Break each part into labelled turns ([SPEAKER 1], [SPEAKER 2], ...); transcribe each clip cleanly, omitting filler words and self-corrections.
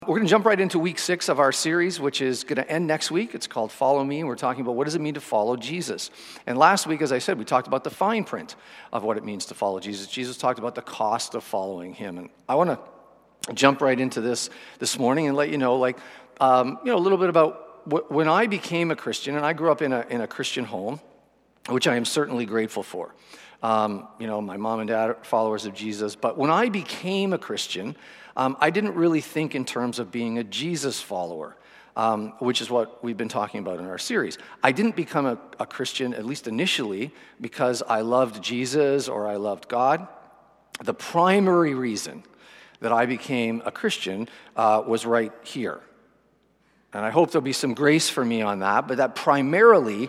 [SPEAKER 1] We're going to jump right into week 6 of our series, which is going to end next week. It's called Follow Me, and we're talking about what does it mean to follow Jesus. And last week, as I said, we talked about the fine print of what it means to follow Jesus. Jesus talked about the cost of following him. And I want to jump right into this morning and let you know, a little bit about when I became a Christian, and I grew up in a Christian home, which I am certainly grateful for. My mom and dad are followers of Jesus. But when I became a Christian, I didn't really think in terms of being a Jesus follower, which is what we've been talking about in our series. I didn't become a Christian, at least initially, because I loved Jesus or I loved God. The primary reason that I became a Christian was right here. And I hope there'll be some grace for me on that, but that primarily,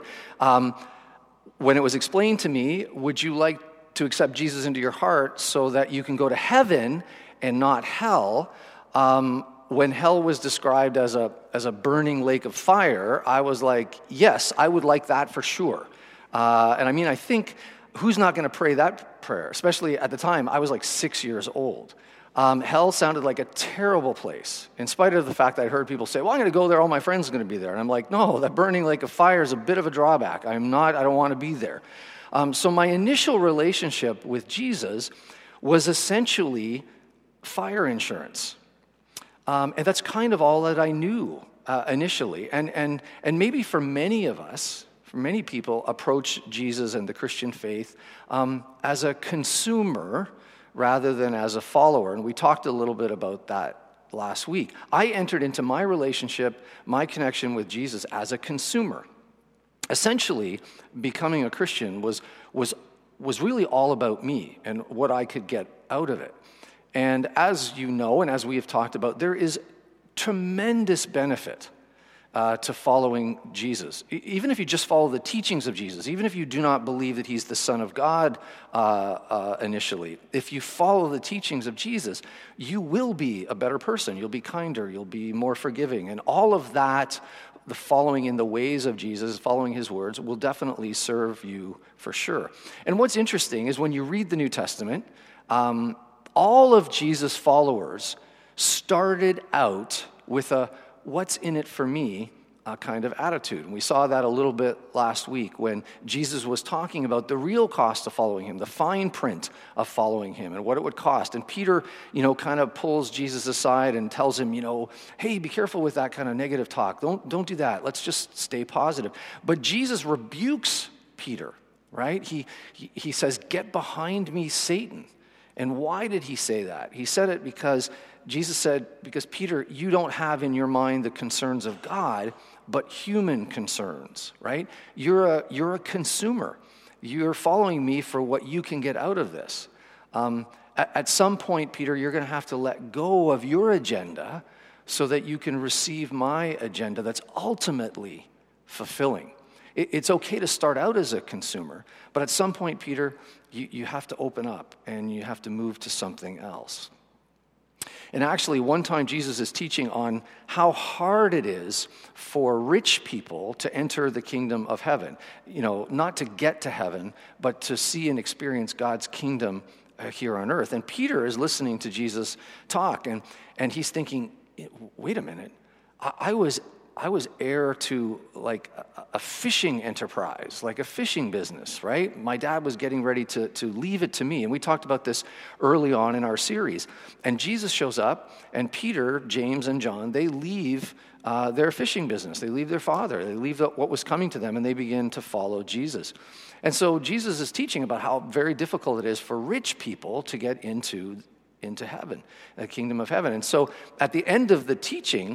[SPEAKER 1] when it was explained to me, would you like to accept Jesus into your heart so that you can go to heaven and not hell? When hell was described as a burning lake of fire, I was like, yes, I would like that for sure. I think, who's not going to pray that prayer? Especially at the time, I was like 6 years old. Hell sounded like a terrible place, in spite of the fact that I heard people say, well, I'm going to go there, all my friends are going to be there. And I'm like, no, that burning lake of fire is a bit of a drawback. I don't want to be there. So my initial relationship with Jesus was essentially fire insurance. And that's kind of all that I knew initially. And maybe for many of us, for many people, approach Jesus and the Christian faith as a consumer rather than as a follower. And we talked a little bit about that last week. I entered into my relationship, my connection with Jesus as a consumer. Essentially, becoming a Christian was really all about me and what I could get out of it. And as you know, and as we have talked about, there is tremendous benefit to following Jesus. Even if you just follow the teachings of Jesus, even if you do not believe that he's the Son of God initially, if you follow the teachings of Jesus, you will be a better person. You'll be kinder. You'll be more forgiving. And all of that, the following in the ways of Jesus, following his words, will definitely serve you for sure. And what's interesting is when you read the New Testament, all of Jesus' followers started out with a what's in it for me kind of attitude. And we saw that a little bit last week when Jesus was talking about the real cost of following him, the fine print of following him and what it would cost. And Peter, kind of pulls Jesus aside and tells him, hey, be careful with that kind of negative talk. Don't do that. Let's just stay positive. But Jesus rebukes Peter, right? He says, get behind me, Satan. And why did he say that? He said it because Jesus said, because Peter, you don't have in your mind the concerns of God, but human concerns, right? You're a consumer. You're following me for what you can get out of this. At some point, Peter, you're going to have to let go of your agenda so that you can receive my agenda that's ultimately fulfilling. It's okay to start out as a consumer, but at some point, Peter, you have to open up and you have to move to something else. And actually, one time Jesus is teaching on how hard it is for rich people to enter the kingdom of heaven. Not to get to heaven, but to see and experience God's kingdom here on earth. And Peter is listening to Jesus talk, and he's thinking, wait a minute, I was heir to like a fishing enterprise, like a fishing business, right? My dad was getting ready to leave it to me. And we talked about this early on in our series. And Jesus shows up, and Peter, James, and John, they leave their fishing business. They leave their father. They leave what was coming to them, and they begin to follow Jesus. And so Jesus is teaching about how very difficult it is for rich people to get into heaven, the kingdom of heaven. And so at the end of the teaching,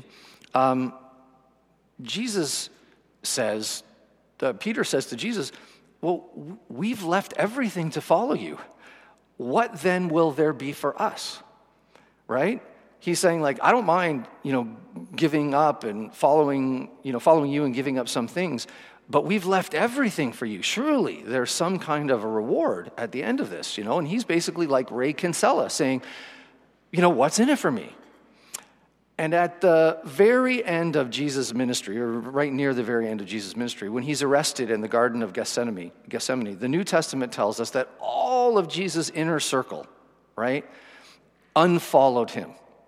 [SPEAKER 1] Peter says to Jesus, well, we've left everything to follow you. What then will there be for us? Right? He's saying, I don't mind, giving up and following you and giving up some things, but we've left everything for you. Surely there's some kind of a reward at the end of this, And he's basically like Ray Kinsella saying, what's in it for me? And at the very end of Jesus' ministry, or right near the very end of Jesus' ministry, when he's arrested in the Garden of Gethsemane, the New Testament tells us that all of Jesus' inner circle, right, unfollowed him.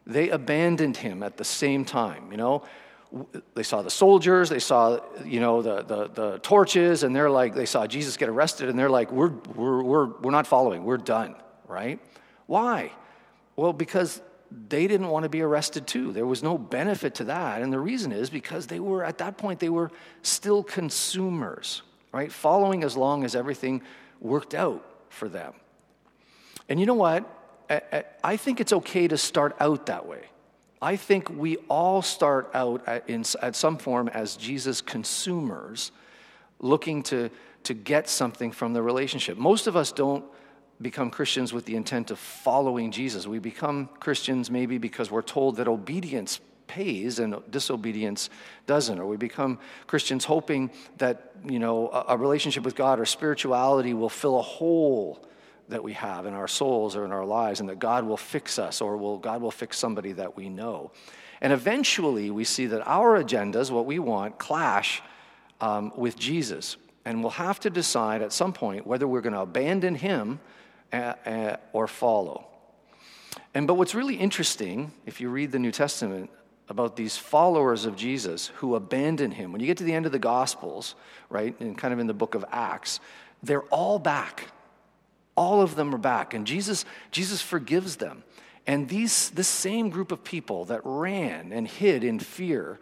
[SPEAKER 1] they abandoned him at the same time. They saw the soldiers, they saw the torches, and they saw Jesus get arrested, and they're like, we're not following, we're done, right? Why? Well, because they didn't want to be arrested too. There was no benefit to that, and the reason is because at that point they were still consumers, right? Following as long as everything worked out for them. And you know what? I think it's okay to start out that way. I think we all start out at some form as Jesus consumers, looking to get something from the relationship. Most of us don't become Christians with the intent of following Jesus. We become Christians maybe because we're told that obedience pays and disobedience doesn't. Or we become Christians hoping that, a relationship with God or spirituality will fill a hole that we have in our souls or in our lives, and that God will fix us, or God will fix somebody that we know. And eventually we see that our agendas, what we want, clash with Jesus. And we'll have to decide at some point whether we're going to abandon him or follow. But what's really interesting, if you read the New Testament, about these followers of Jesus who abandon him, when you get to the end of the Gospels, right, and kind of in the book of Acts, they're all back. All of them are back, and Jesus forgives them. And this same group of people that ran and hid in fear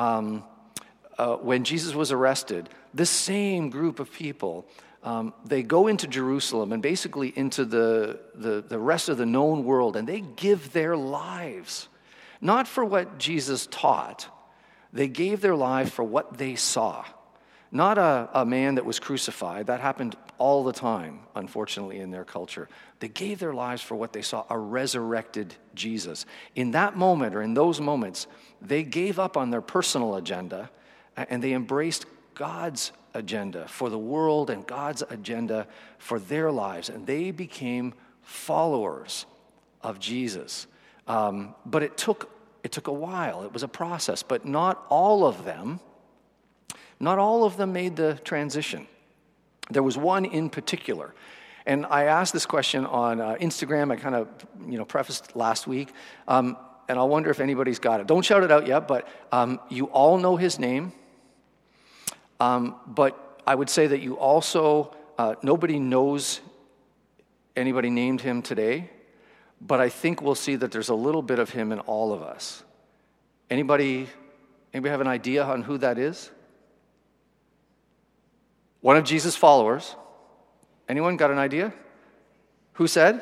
[SPEAKER 1] when Jesus was arrested, this same group of people, they go into Jerusalem and basically into the rest of the known world, and they give their lives, not for what Jesus taught. They gave their lives for what they saw. Not a man that was crucified. That happened all the time, unfortunately, in their culture. They gave their lives for what they saw, a resurrected Jesus. In that moment, or in those moments, they gave up on their personal agenda, and they embraced God's agenda for the world and God's agenda for their lives. And they became followers of Jesus. But it took a while. It was a process. But not all of them made the transition. There was one in particular. And I asked this question on Instagram. I kind of, prefaced last week. And I wonder if anybody's got it. Don't shout it out yet, but you all know his name. But I would say that you also, nobody knows anybody named him today. But I think we'll see that there's a little bit of him in all of us. Anybody have an idea on who that is? One of Jesus' followers. Anyone got an idea? Who said?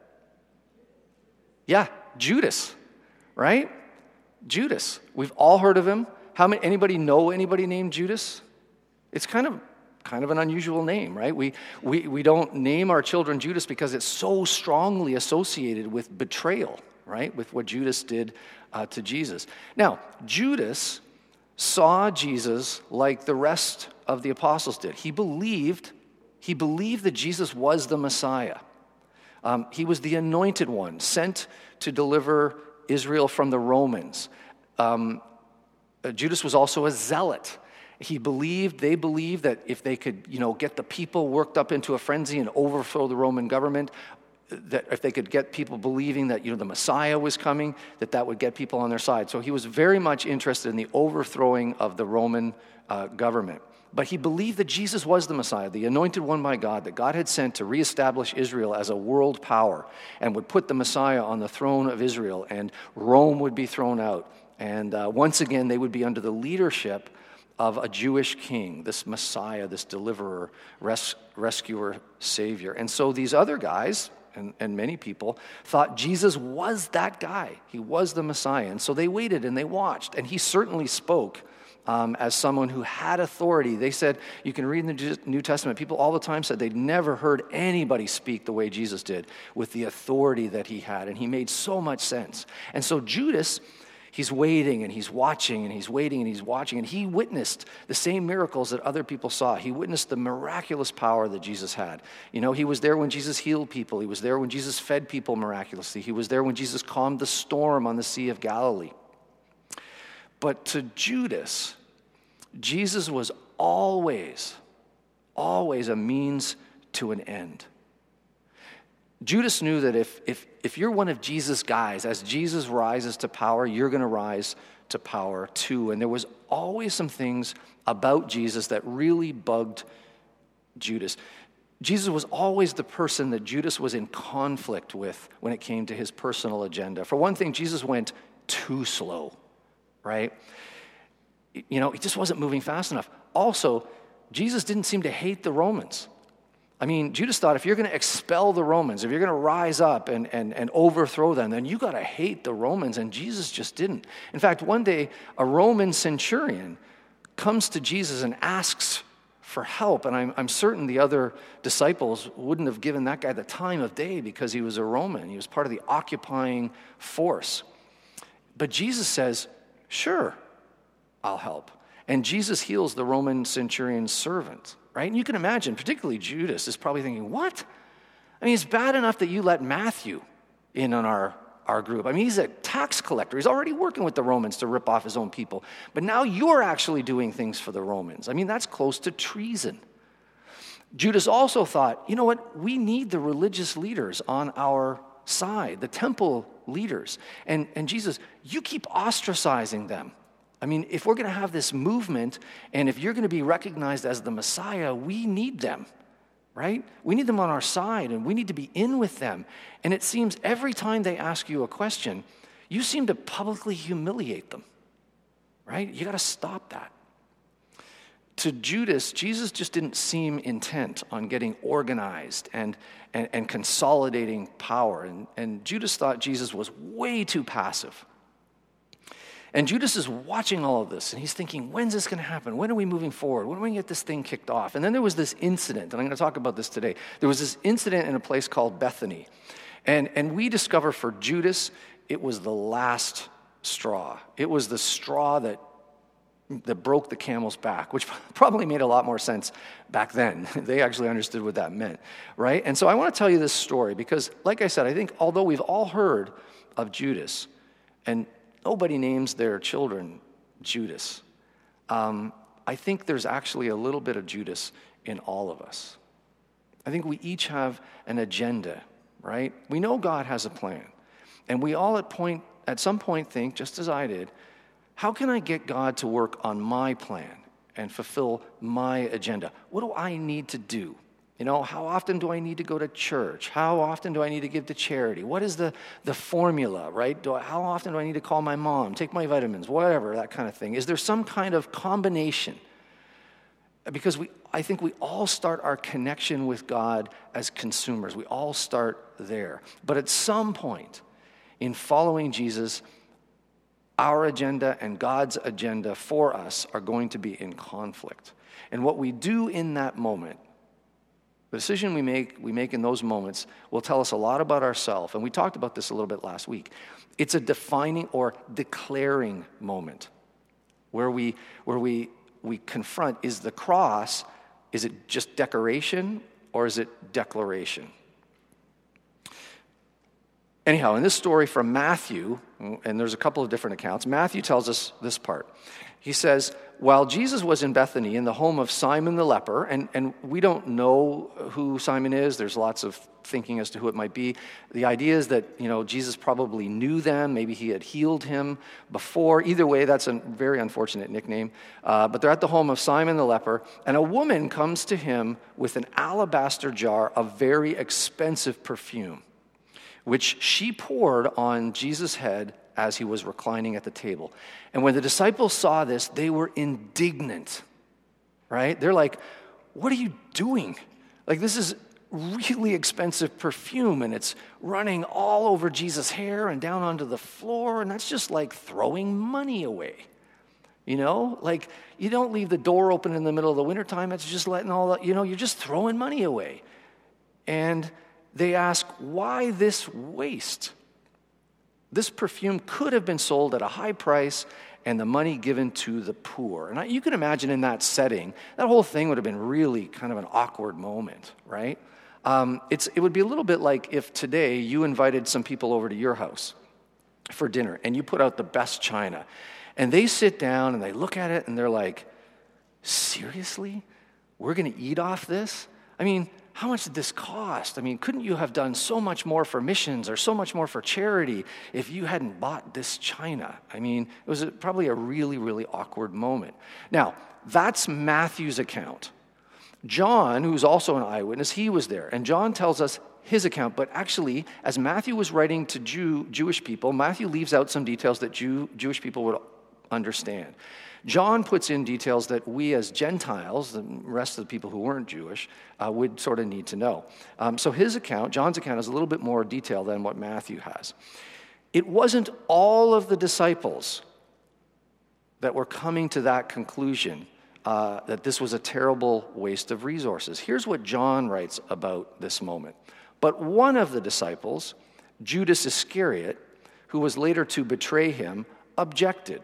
[SPEAKER 1] Yeah, Judas, right? Judas. We've all heard of him. Anybody know anybody named Judas? It's kind of an unusual name, right? We don't name our children Judas because it's so strongly associated with betrayal, right? With what Judas did to Jesus. Now, Judas saw Jesus like the rest of the apostles did. He believed that Jesus was the Messiah. He was the anointed one, sent to deliver Israel from the Romans. Judas was also a zealot. They believed that if they could, get the people worked up into a frenzy and overthrow the Roman government, that if they could get people believing that, the Messiah was coming, that would get people on their side. So he was very much interested in the overthrowing of the Roman government. But he believed that Jesus was the Messiah, the anointed one by God, that God had sent to reestablish Israel as a world power and would put the Messiah on the throne of Israel, and Rome would be thrown out. And once again, they would be under the leadership of a Jewish king, this Messiah, this deliverer, rescuer, savior. And so these other guys, and many people, thought Jesus was that guy. He was the Messiah. And so they waited and they watched. And he certainly spoke as someone who had authority. They said, you can read in the New Testament, people all the time said they'd never heard anybody speak the way Jesus did with the authority that he had. And he made so much sense. And so Judas, he's waiting and he's watching and he's waiting and he's watching. And he witnessed the same miracles that other people saw. He witnessed the miraculous power that Jesus had. He was there when Jesus healed people. He was there when Jesus fed people miraculously. He was there when Jesus calmed the storm on the Sea of Galilee. But to Judas, Jesus was always a means to an end. Judas knew that if you're one of Jesus' guys, as Jesus rises to power, you're going to rise to power too. And there was always some things about Jesus that really bugged Judas. Jesus was always the person that Judas was in conflict with when it came to his personal agenda. For one thing, Jesus went too slow, right? He just wasn't moving fast enough. Also, Jesus didn't seem to hate the Romans. I mean, Judas thought if you're going to expel the Romans, if you're going to rise up and overthrow them, then you got to hate the Romans, and Jesus just didn't. In fact, one day, a Roman centurion comes to Jesus and asks for help, and I'm certain the other disciples wouldn't have given that guy the time of day because he was a Roman. He was part of the occupying force. But Jesus says, sure, I'll help. And Jesus heals the Roman centurion's servant, right? And you can imagine, particularly Judas is probably thinking, what? I mean, it's bad enough that you let Matthew in on our group. I mean, he's a tax collector. He's already working with the Romans to rip off his own people. But now you're actually doing things for the Romans. I mean, that's close to treason. Judas also thought, you know what? We need the religious leaders on our side, the temple leaders. And Jesus, you keep ostracizing them. I mean, if we're going to have this movement, and if you're going to be recognized as the Messiah, we need them, right? We need them on our side, and we need to be in with them. And it seems every time they ask you a question, you seem to publicly humiliate them, right? You got to stop that. To Judas, Jesus just didn't seem intent on getting organized and consolidating power. And Judas thought Jesus was way too passive. And Judas is watching all of this, and he's thinking, when's this going to happen? When are we moving forward? When are we going to get this thing kicked off? And then there was this incident, and I'm going to talk about this today. There was this incident in a place called Bethany. And we discover for Judas, it was the last straw. It was the straw that broke the camel's back, which probably made a lot more sense back then. They actually understood what that meant, right? And so I want to tell you this story because, like I said, I think although we've all heard of Judas, and nobody names their children Judas, I think there's actually a little bit of Judas in all of us. I think we each have an agenda, right? We know God has a plan. And we all at some point think, just as I did, how can I get God to work on my plan and fulfill my agenda? What do I need to do? How often do I need to go to church? How often do I need to give to charity? What is the formula, right? How often do I need to call my mom, take my vitamins, whatever, that kind of thing? Is there some kind of combination? Because I think we all start our connection with God as consumers. We all start there. But at some point in following Jesus, our agenda and God's agenda for us are going to be in conflict. And what we do in that moment, the decision we make in those moments will tell us a lot about ourselves. And we talked about this a little bit last week. It's a defining or declaring moment where we confront, is the cross, is it just decoration or is it declaration? Anyhow, in this story from Matthew, and there's a couple of different accounts, Matthew tells us this part. He says, while Jesus was in Bethany in the home of Simon the leper, and we don't know who Simon is, there's lots of thinking as to who it might be. The idea is that, Jesus probably knew them, maybe he had healed him before. Either way, that's a very unfortunate nickname. But they're at the home of Simon the leper, and a woman comes to him with an alabaster jar of very expensive perfume, which she poured on Jesus' head as he was reclining at the table. And when the disciples saw this, they were indignant, right? They're like, what are you doing? Like, this is really expensive perfume, and it's running all over Jesus' hair and down onto the floor, and that's just like throwing money away. Like, you don't leave the door open in the middle of the wintertime. It's just letting all that, you're just throwing money away. And they ask, why this waste? This perfume could have been sold at a high price and the money given to the poor. And you can imagine in that setting, that whole thing would have been really kind of an awkward moment, right? It would be a little bit like if today you invited some people over to your house for dinner and you put out the best china. And they sit down and they look at it and they're like, seriously? We're going to eat off this? I mean, how much did this cost? I mean, couldn't you have done so much more for missions or so much more for charity if you hadn't bought this china? I mean, it was probably a really, really awkward moment. Now, that's Matthew's account. John, who's also an eyewitness, he was there. And John tells us his account. But actually, as Matthew was writing to Jewish people, Matthew leaves out some details that Jewish people would understand. John puts in details that we as Gentiles, the rest of the people who weren't Jewish, would sort of need to know. So his account, John's account, is a little bit more detailed than what Matthew has. It wasn't all of the disciples that were coming to that conclusion that this was a terrible waste of resources. Here's what John writes about this moment. But one of the disciples, Judas Iscariot, who was later to betray him, objected.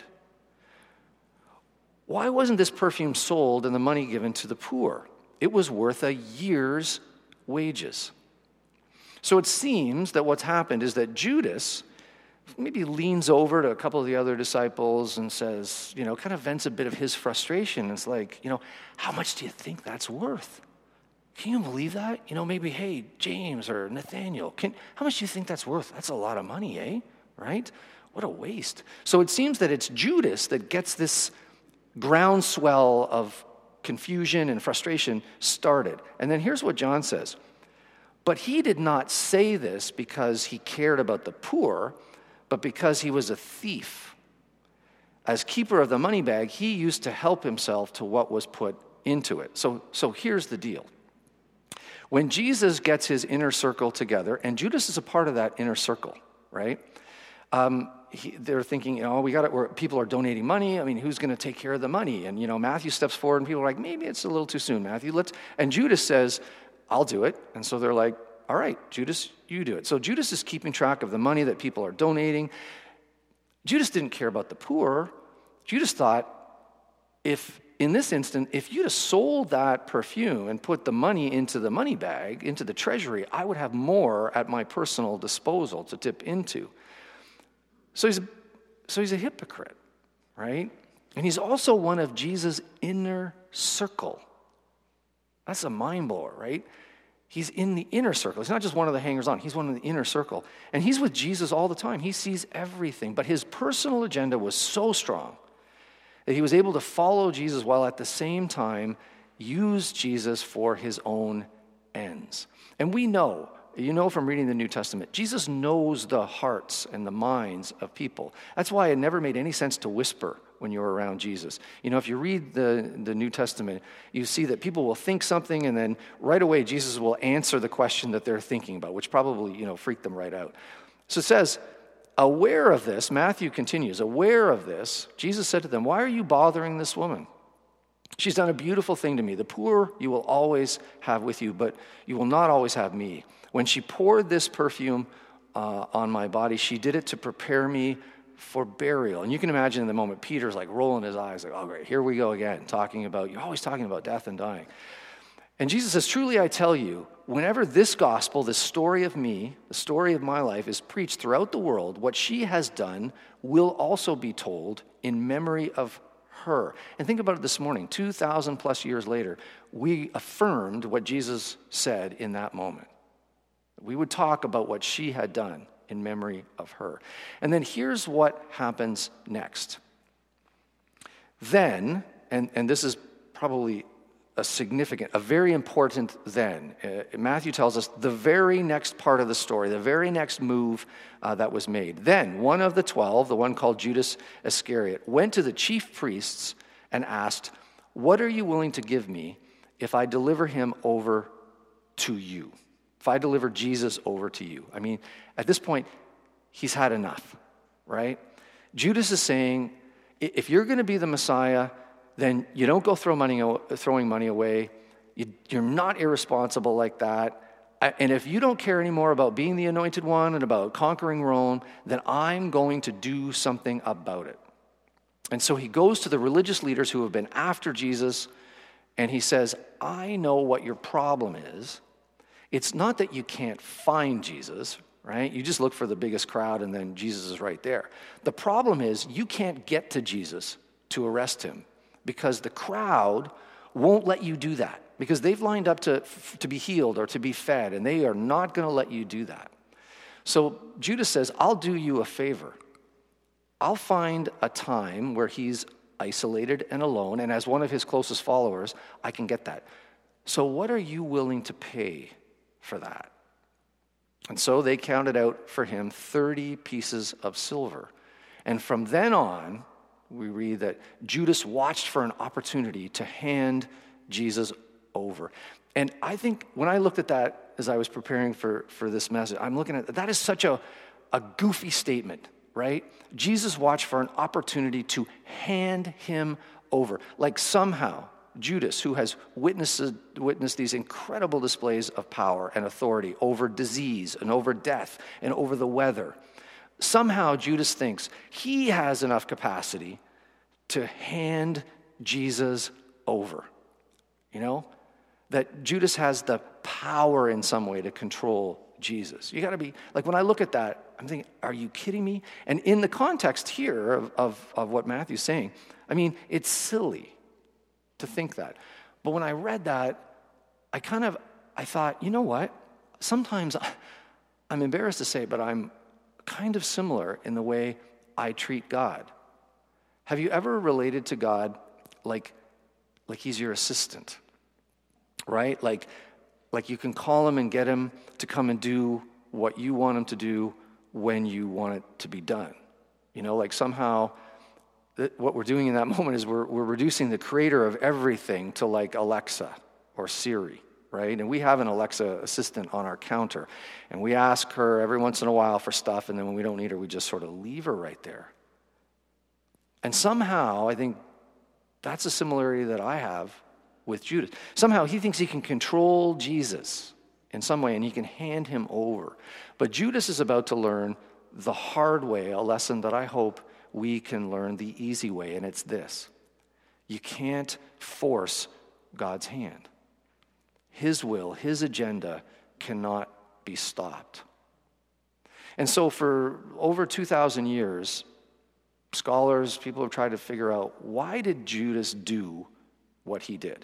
[SPEAKER 1] Why wasn't this perfume sold and the money given to the poor? It was worth a year's wages. So it seems that what's happened is that Judas maybe leans over to a couple of the other disciples and says, kind of vents a bit of his frustration. It's like, how much do you think that's worth? Can you believe that? Maybe, hey, James or Nathaniel, how much do you think that's worth? That's a lot of money, eh? Right? What a waste. So it seems that it's Judas that gets this groundswell of confusion and frustration started. And then here's what John says. But he did not say this because he cared about the poor, but because he was a thief. As keeper of the money bag, he used to help himself to what was put into it. So here's the deal. When Jesus gets his inner circle together, and Judas is a part of that inner circle, right? They're thinking, people are donating money. I mean, who's going to take care of the money? And, Matthew steps forward and people are like, maybe it's a little too soon, Matthew. And Judas says, I'll do it. And so they're like, all right, Judas, you do it. So Judas is keeping track of the money that people are donating. Judas didn't care about the poor. Judas thought, in this instant, if you'd have sold that perfume and put the money into the money bag, into the treasury, I would have more at my personal disposal to tip into. So he's a hypocrite, right? And he's also one of Jesus' inner circle. That's a mind blower, right? He's in the inner circle. He's not just one of the hangers-on. He's one of the inner circle. And he's with Jesus all the time. He sees everything. But his personal agenda was so strong that he was able to follow Jesus while at the same time use Jesus for his own ends. And we know, from reading the New Testament, Jesus knows the hearts and the minds of people. That's why it never made any sense to whisper when you're around Jesus. If you read the New Testament, you see that people will think something and then right away Jesus will answer the question that they're thinking about, which probably, freaked them right out. So it says, aware of this, Matthew continues, aware of this, Jesus said to them, why are you bothering this woman? She's done a beautiful thing to me. The poor you will always have with you, but you will not always have me. When she poured this perfume on my body, she did it to prepare me for burial. And you can imagine in the moment, Peter's like rolling his eyes, like, oh, great, here we go again, you're always talking about death and dying. And Jesus says, truly I tell you, whenever this gospel, this story of me, the story of my life is preached throughout the world, what she has done will also be told in memory of her. And think about it this morning, 2,000 plus years later, we affirmed what Jesus said in that moment. We would talk about what she had done in memory of her. And then here's what happens next. Then, and this is probably a very important then. Matthew tells us the very next part of the story, the very next move that was made. Then one of the 12, the one called Judas Iscariot, went to the chief priests and asked, what are you willing to give me if I deliver him over to you? If I deliver Jesus over to you? I mean, at this point, he's had enough, right? Judas is saying, if you're going to be the Messiah, then you don't go throwing money away. You're not irresponsible like that. And if you don't care anymore about being the anointed one and about conquering Rome, then I'm going to do something about it. And so he goes to the religious leaders who have been after Jesus, and he says, I know what your problem is. It's not that you can't find Jesus, right? You just look for the biggest crowd and then Jesus is right there. The problem is you can't get to Jesus to arrest him because the crowd won't let you do that. because they've lined up to be healed or to be fed, and they are not going to let you do that. So Judas says, I'll do you a favor. I'll find a time where he's isolated and alone, and as one of his closest followers, I can get that. So what are you willing to pay for that? And so they counted out for him 30 pieces of silver. And from then on, we read that Judas watched for an opportunity to hand Jesus over. And I think when I looked at that as I was preparing for this message, I'm looking at that is such a goofy statement, right? Jesus watched for an opportunity to hand him over. Like somehow Judas, who has witnessed these incredible displays of power and authority over disease and over death and over the weather, somehow Judas thinks he has enough capacity to hand Jesus over. You know? That Judas has the power in some way to control Jesus. You got to be, like when I look at that, I'm thinking, are you kidding me? And in the context here of what Matthew's saying, I mean, it's silly to think that. But when I read that, I thought, you know what? Sometimes I'm embarrassed to say it, but I'm kind of similar in the way I treat God. Have you ever related to God like he's your assistant, right? Like you can call him and get him to come and do what you want him to do when you want it to be done. You know, like somehow what we're doing in that moment is we're reducing the creator of everything to like Alexa or Siri, right? And we have an Alexa assistant on our counter, and we ask her every once in a while for stuff, and then when we don't need her, we just sort of leave her right there. And somehow, I think that's a similarity that I have with Judas. Somehow he thinks he can control Jesus in some way, and he can hand him over. But Judas is about to learn the hard way, a lesson that I hope we can learn the easy way, and it's this. You can't force God's hand. His will, his agenda cannot be stopped. And so for over 2,000 years, scholars, people have tried to figure out, why did Judas do what he did?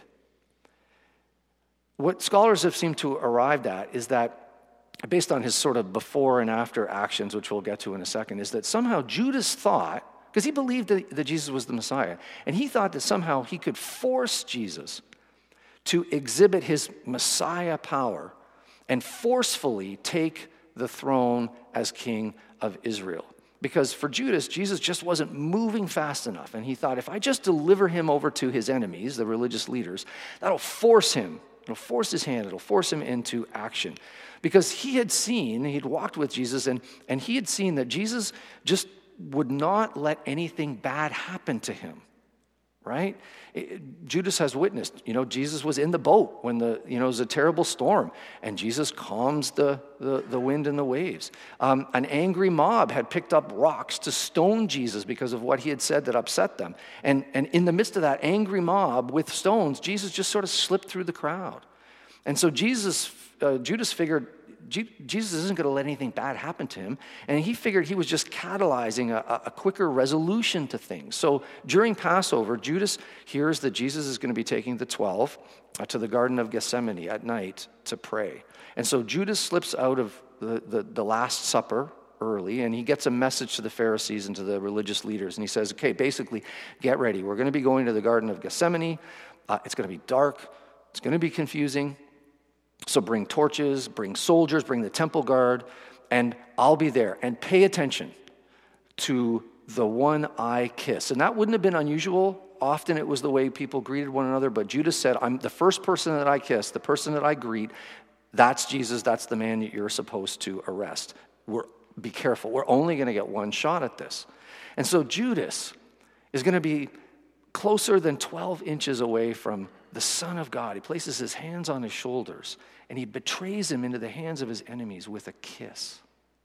[SPEAKER 1] What scholars have seemed to arrive at is that, based on his sort of before and after actions, which we'll get to in a second, is that somehow Judas thought, because he believed that Jesus was the Messiah, and he thought that somehow he could force Jesus to exhibit his Messiah power and forcefully take the throne as king of Israel. Because for Judas, Jesus just wasn't moving fast enough, and he thought, if I just deliver him over to his enemies, the religious leaders, that'll force him. It'll force his hand. It'll force him into action. Because he'd walked with Jesus, and he had seen that Jesus just would not let anything bad happen to him, right? Judas has witnessed, Jesus was in the boat when it was a terrible storm, and Jesus calms the wind and the waves. An angry mob had picked up rocks to stone Jesus because of what he had said that upset them. And in the midst of that angry mob with stones, Jesus just sort of slipped through the crowd. And so Judas figured Jesus isn't going to let anything bad happen to him, and he figured he was just catalyzing a quicker resolution to things. So during Passover, Judas hears that Jesus is going to be taking the 12 to the Garden of Gethsemane at night to pray. And so Judas slips out of the Last Supper early, and he gets a message to the Pharisees and to the religious leaders, and he says, okay, basically, get ready. We're going to be going to the Garden of Gethsemane. It's going to be dark. It's going to be confusing. So bring torches, bring soldiers, bring the temple guard, and I'll be there. And pay attention to the one I kiss. And that wouldn't have been unusual. Often it was the way people greeted one another, but Judas said, I'm the first person that I kiss, the person that I greet, that's Jesus, that's the man that you're supposed to arrest. Be careful. We're only going to get one shot at this. And so Judas is going to be closer than 12 inches away from the Son of God. He places his hands on his shoulders, and he betrays him into the hands of his enemies with a kiss,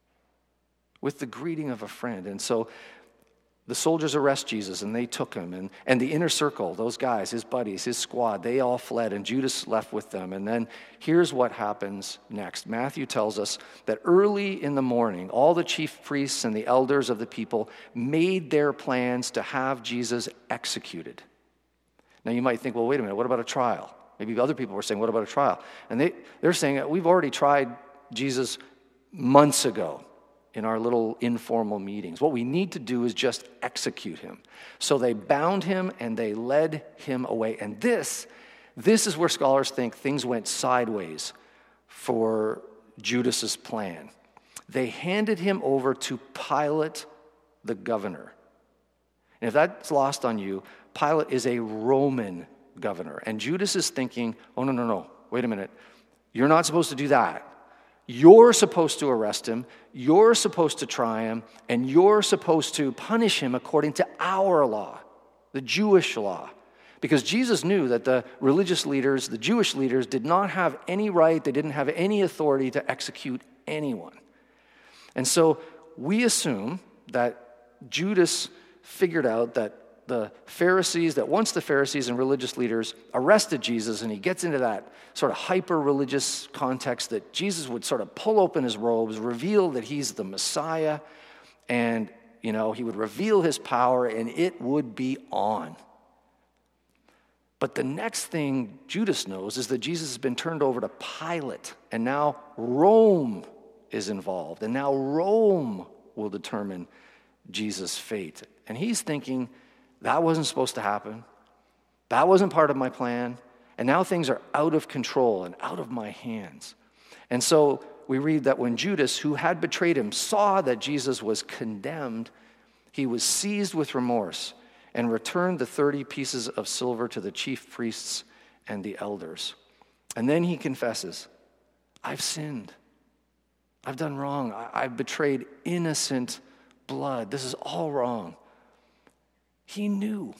[SPEAKER 1] with the greeting of a friend. And so the soldiers arrest Jesus, and they took him. And the inner circle, those guys, his buddies, his squad, they all fled, and Judas left with them. And then here's what happens next. Matthew tells us that early in the morning, all the chief priests and the elders of the people made their plans to have Jesus executed. Now you might think, well, wait a minute, what about a trial? Maybe other people were saying, what about a trial? And they're saying, we've already tried Jesus months ago in our little informal meetings. What we need to do is just execute him. So they bound him and they led him away. And this is where scholars think things went sideways for Judas's plan. They handed him over to Pilate, the governor. And if that's lost on you, Pilate is a Roman governor. And Judas is thinking, oh, no, wait a minute. You're not supposed to do that. You're supposed to arrest him, you're supposed to try him, and you're supposed to punish him according to our law, the Jewish law. Because Jesus knew that the religious leaders, the Jewish leaders, did not have any right, they didn't have any authority to execute anyone. And so we assume that Judas figured out that once the Pharisees and religious leaders arrested Jesus, and he gets into that sort of hyper-religious context that Jesus would sort of pull open his robes, reveal that he's the Messiah, and, he would reveal his power, and it would be on. But the next thing Judas knows is that Jesus has been turned over to Pilate, and now Rome is involved, and now Rome will determine Jesus' fate. And he's thinking, that wasn't supposed to happen. That wasn't part of my plan. And now things are out of control and out of my hands. And so we read that when Judas, who had betrayed him, saw that Jesus was condemned, he was seized with remorse and returned the 30 pieces of silver to the chief priests and the elders. And then he confesses, I've sinned. I've done wrong. I've betrayed innocent blood. This is all wrong. He knew.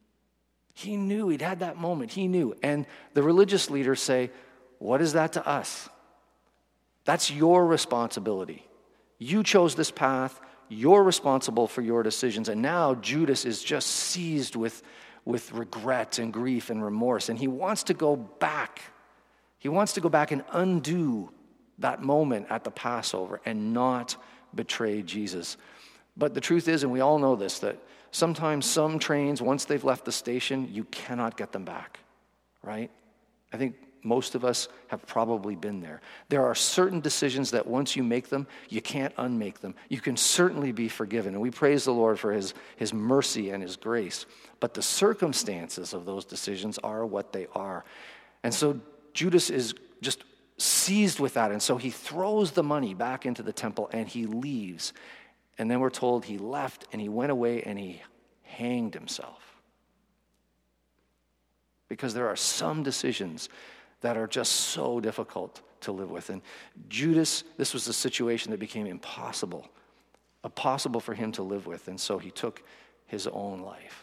[SPEAKER 1] He'd had that moment. He knew. And the religious leaders say, what is that to us? That's your responsibility. You chose this path. You're responsible for your decisions. And now Judas is just seized with regret and grief and remorse. And he wants to go back. He wants to go back and undo that moment at the Passover and not betray Jesus. But the truth is, and we all know this, that sometimes some trains, once they've left the station, you cannot get them back, right? I think most of us have probably been there. There are certain decisions that once you make them, you can't unmake them. You can certainly be forgiven, and we praise the Lord for his mercy and his grace. But the circumstances of those decisions are what they are. And so Judas is just seized with that, and so he throws the money back into the temple and he leaves. And then we're told he left and he went away and he hanged himself. Because there are some decisions that are just so difficult to live with. And Judas, this was a situation that became impossible for him to live with. And so he took his own life.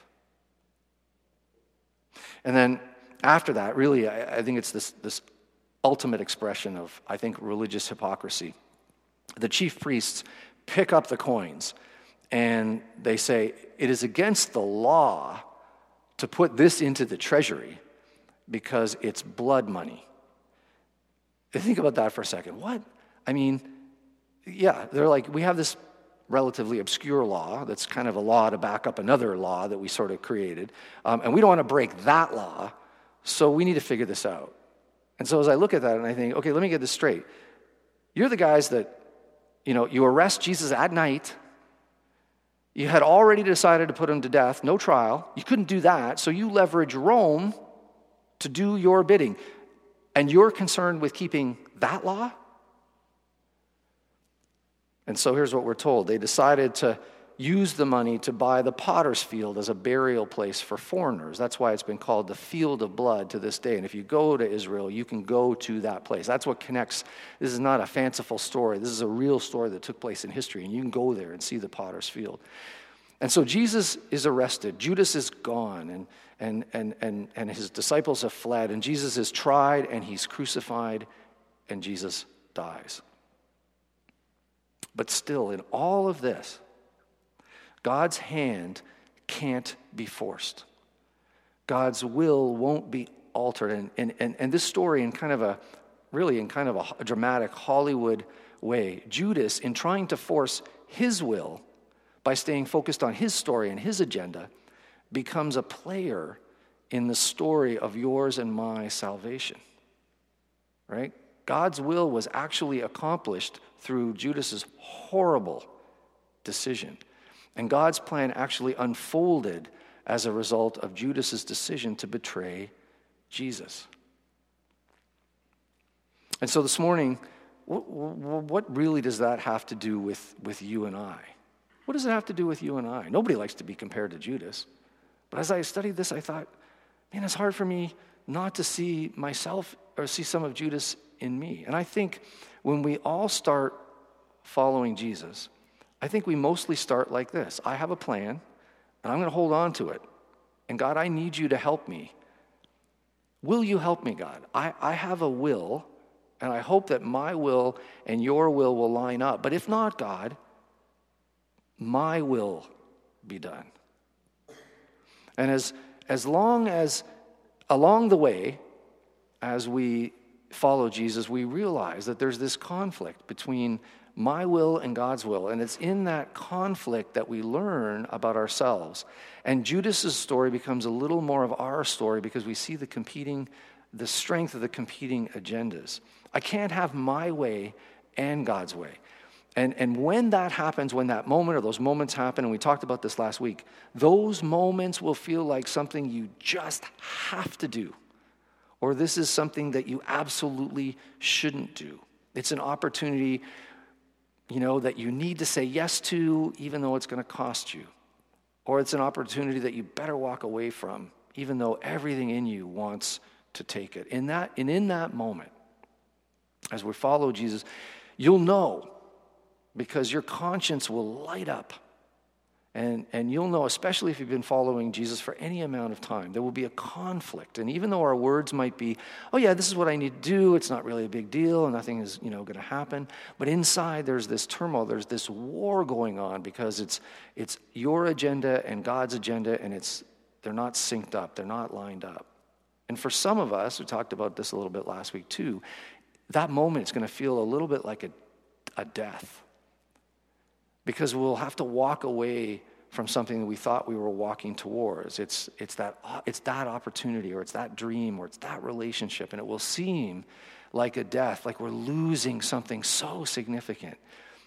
[SPEAKER 1] And then after that, really, I think it's this ultimate expression of, I think, religious hypocrisy. The chief priests pick up the coins, and they say, it is against the law to put this into the treasury because it's blood money. Think about that for a second. What? I mean, yeah, they're like, we have this relatively obscure law that's kind of a law to back up another law that we sort of created, and we don't want to break that law, so we need to figure this out. And so as I look at that and I think, okay, let me get this straight. You're the guys that you arrest Jesus at night. You had already decided to put him to death, no trial. You couldn't do that, so you leverage Rome to do your bidding. And you're concerned with keeping that law? And so here's what we're told. They decided to use the money to buy the potter's field as a burial place for foreigners. That's why it's been called the Field of Blood to this day. And if you go to Israel, you can go to that place. That's what connects. This is not a fanciful story. This is a real story that took place in history, and you can go there and see the potter's field. And so Jesus is arrested. Judas is gone, and his disciples have fled, and Jesus is tried, and he's crucified, and Jesus dies. But still, in all of this, God's hand can't be forced. God's will won't be altered. And this story in kind of a dramatic Hollywood way, Judas, in trying to force his will by staying focused on his story and his agenda, becomes a player in the story of yours and my salvation, right? God's will was actually accomplished through Judas's horrible decision. And God's plan actually unfolded as a result of Judas's decision to betray Jesus. And so this morning, what really does that have to do with you and I? What does it have to do with you and I? Nobody likes to be compared to Judas. But as I studied this, I thought, man, it's hard for me not to see myself or see some of Judas in me. And I think when we all start following Jesus, I think we mostly start like this. I have a plan, and I'm going to hold on to it. And God, I need you to help me. Will you help me, God? I have a will, and I hope that my will and your will line up. But if not, God, my will be done. And as long as along the way, as we follow Jesus, we realize that there's this conflict between my will and God's will. And it's in that conflict that we learn about ourselves. And Judas's story becomes a little more of our story because we see the strength of the competing agendas. I can't have my way and God's way. And when that happens, when that moment or those moments happen, and we talked about this last week, those moments will feel like something you just have to do. Or this is something that you absolutely shouldn't do. It's an opportunity, that you need to say yes to, even though it's going to cost you. Or it's an opportunity that you better walk away from, even though everything in you wants to take it. In that moment, as we follow Jesus, you'll know, because your conscience will light up. And you'll know, especially if you've been following Jesus for any amount of time, there will be a conflict. And even though our words might be, oh yeah, this is what I need to do, it's not really a big deal, and nothing is going to happen. But inside there's this turmoil, there's this war going on because it's your agenda and God's agenda, and they're not synced up, they're not lined up. And for some of us, we talked about this a little bit last week too, that moment is going to feel a little bit like a death. Because we'll have to walk away from something that we thought we were walking towards. It's that opportunity, or it's that dream, or it's that relationship, and it will seem like a death, like we're losing something so significant,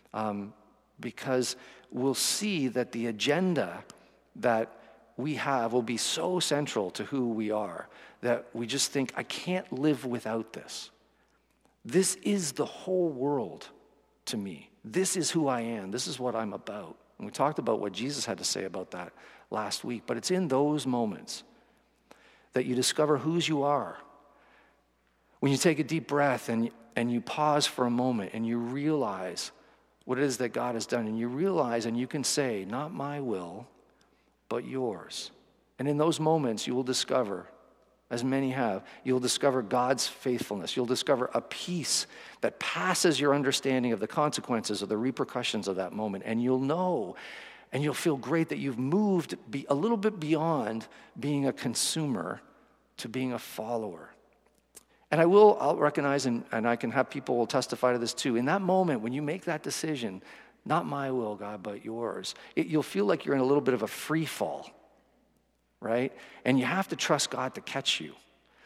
[SPEAKER 1] because we'll see that the agenda that we have will be so central to who we are that we just think, I can't live without this. This is the whole world to me. This is who I am. This is what I'm about. And we talked about what Jesus had to say about that last week. But it's in those moments that you discover whose you are. When you take a deep breath and you pause for a moment and you realize what it is that God has done. And you realize and you can say, not my will, but yours. And in those moments you will discover, as many have, you'll discover God's faithfulness. You'll discover a peace that passes your understanding of the consequences or the repercussions of that moment. And you'll know, and you'll feel great that you've moved a little bit beyond being a consumer to being a follower. And I'll recognize, and I can have people testify to this too, in that moment when you make that decision, not my will, God, but yours, you'll feel like you're in a little bit of a free fall. Right? And you have to trust God to catch you.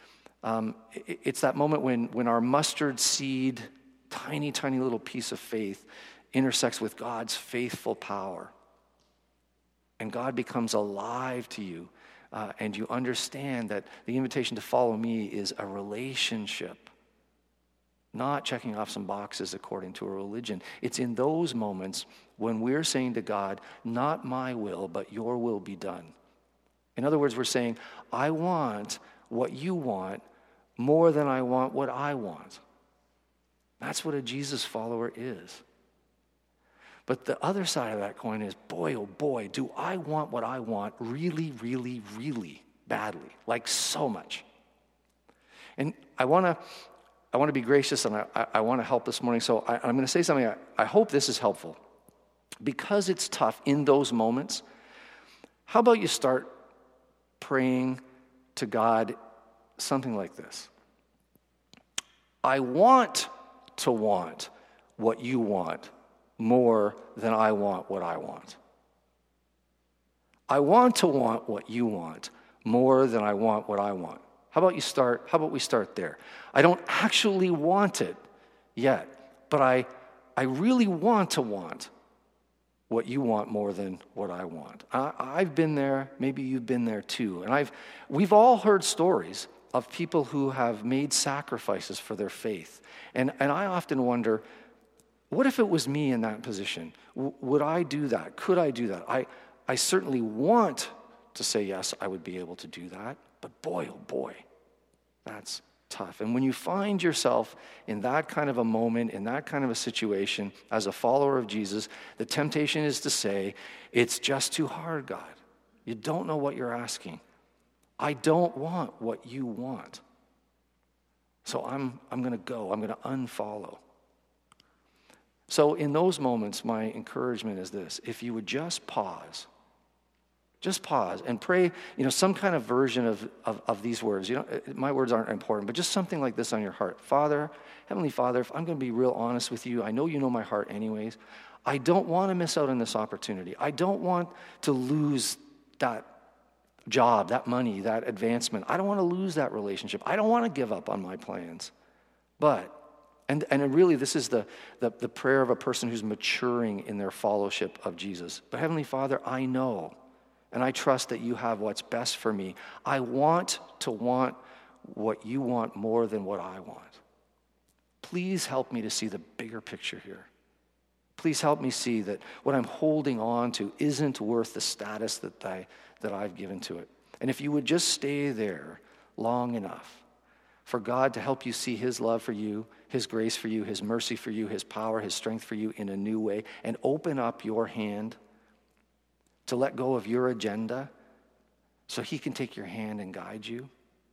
[SPEAKER 1] It's that moment when our mustard seed, tiny, tiny little piece of faith intersects with God's faithful power. And God becomes alive to you. And you understand that the invitation to follow me is a relationship, not checking off some boxes according to a religion. It's in those moments when we're saying to God, not my will, but your will be done. In other words, we're saying, I want what you want more than I want what I want. That's what a Jesus follower is. But the other side of that coin is, boy, oh boy, do I want what I want really, really, really badly, like so much. And I want to be gracious, and I want to help this morning, so I'm going to say something. I hope this is helpful. Because it's tough in those moments, how about you start praying to God something like this. I want to want what you want more than I want what I want. I want to want what you want more than I want what I want? How about we start there? I don't actually want it yet, but I really want to want what you want more than what I want. I've been there, maybe you've been there too. And we've all heard stories of people who have made sacrifices for their faith. And I often wonder, what if it was me in that position? Would I do that? Could I do that? I certainly want to say yes, I would be able to do that. But boy, oh boy, that's tough. And when you find yourself in that kind of a moment, in that kind of a situation, as a follower of Jesus, the temptation is to say, it's just too hard, God. You don't know what you're asking. I don't want what you want. So I'm going to go. I'm going to unfollow. So in those moments, my encouragement is this. If you would just pause and pray, some kind of version of these words. My words aren't important, but just something like this on your heart. Father, Heavenly Father, if I'm going to be real honest with you, I know you know my heart anyways. I don't want to miss out on this opportunity. I don't want to lose that job, that money, that advancement. I don't want to lose that relationship. I don't want to give up on my plans. But, and really this is the prayer of a person who's maturing in their fellowship of Jesus. But Heavenly Father, I know and I trust that you have what's best for me. I want to want what you want more than what I want. Please help me to see the bigger picture here. Please help me see that what I'm holding on to isn't worth the status that I've given to it. And if you would just stay there long enough for God to help you see his love for you, his grace for you, his mercy for you, his power, his strength for you in a new way, and open up your hand to let go of your agenda so he can take your hand and guide you.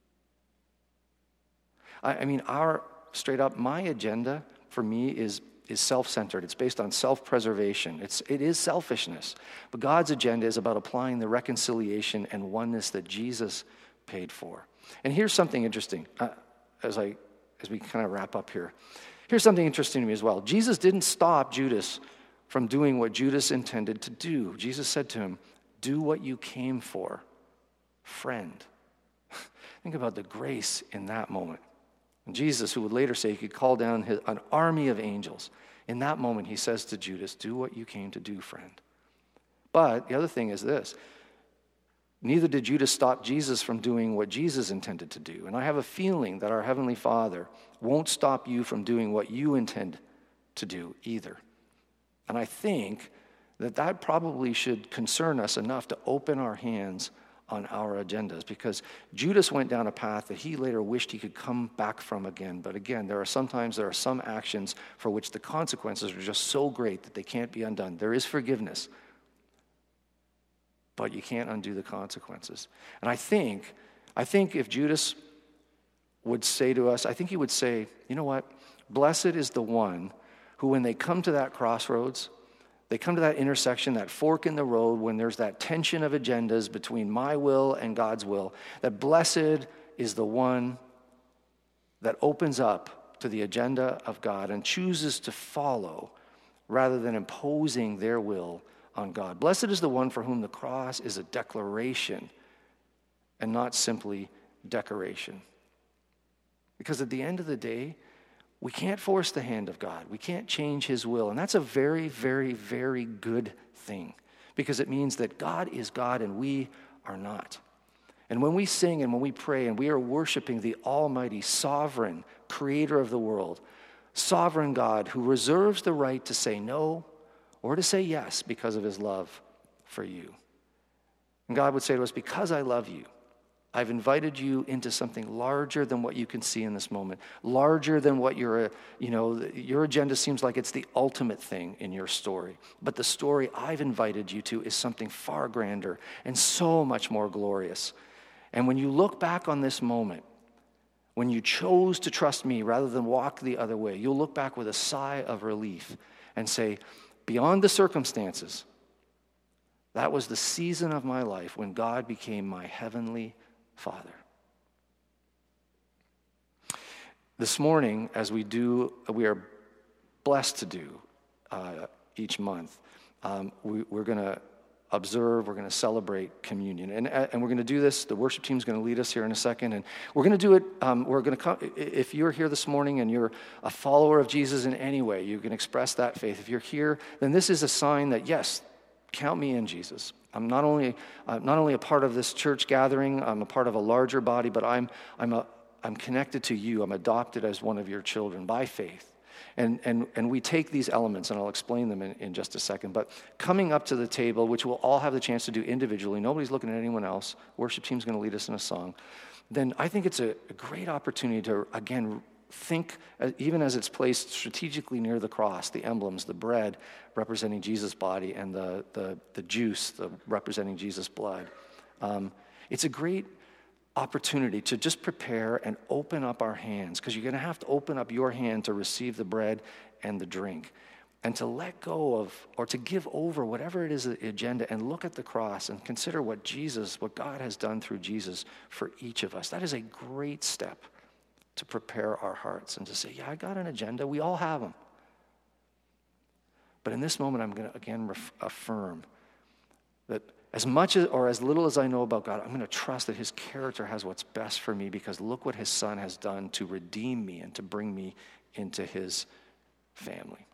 [SPEAKER 1] My agenda for me is self-centered. It's based on self-preservation. It is selfishness. But God's agenda is about applying the reconciliation and oneness that Jesus paid for. And here's something interesting as we kind of wrap up here. Here's something interesting to me as well. Jesus didn't stop Judas from doing what Judas intended to do. Jesus said to him, do what you came for, friend. Think about the grace in that moment. And Jesus, who would later say he could call down an army of angels, in that moment he says to Judas, do what you came to do, friend. But the other thing is this, neither did Judas stop Jesus from doing what Jesus intended to do. And I have a feeling that our Heavenly Father won't stop you from doing what you intend to do either. And I think that probably should concern us enough to open our hands on our agendas, because Judas went down a path that he later wished he could come back from again. But again, there are some actions for which the consequences are just so great that they can't be undone. There is forgiveness, but you can't undo the consequences. And I think if Judas would say to us, I think he would say, you know what? Blessed is the one who, when they come to that crossroads, they come to that intersection, that fork in the road, when there's that tension of agendas between my will and God's will, that blessed is the one that opens up to the agenda of God and chooses to follow rather than imposing their will on God. Blessed is the one for whom the cross is a declaration and not simply decoration. Because at the end of the day, we can't force the hand of God. We can't change his will. And that's a very, very, very good thing, because it means that God is God and we are not. And when we sing and when we pray and we are worshiping the almighty, sovereign creator of the world, sovereign God who reserves the right to say no or to say yes because of his love for you. And God would say to us, because I love you, I've invited you into something larger than what you can see in this moment, larger than what your agenda seems like it's the ultimate thing in your story. But the story I've invited you to is something far grander and so much more glorious. And when you look back on this moment, when you chose to trust me rather than walk the other way, you'll look back with a sigh of relief and say, beyond the circumstances, that was the season of my life when God became my heavenly Father. This morning, as we are blessed to do each month, we're going to observe, we're going to celebrate communion. And we're going to do this. The worship team's going to lead us here in a second. And we're going to do it, we're going to come, if you're here this morning and you're a follower of Jesus in any way, you can express that faith. If you're here, then this is a sign that, yes, count me in, Jesus. I'm not only a part of this church gathering, I'm a part of a larger body, but I'm connected to you. I'm adopted as one of your children by faith. And we take these elements, and I'll explain them in just a second. But coming up to the table, which we'll all have the chance to do individually, nobody's looking at anyone else, worship team's going to lead us in a song, then I think it's a great opportunity to, again, think, even as it's placed strategically near the cross, the emblems, the bread representing Jesus' body, and the juice representing Jesus' blood. It's a great opportunity to just prepare and open up our hands, because you're going to have to open up your hand to receive the bread and the drink, and to let go of, or to give over whatever it is, the agenda, and look at the cross and consider what God has done through Jesus for each of us. That is a great step to prepare our hearts and to say, yeah, I got an agenda. We all have them. But in this moment, I'm going to again affirm that as much or as little as I know about God, I'm going to trust that his character has what's best for me, because look what his son has done to redeem me and to bring me into his family.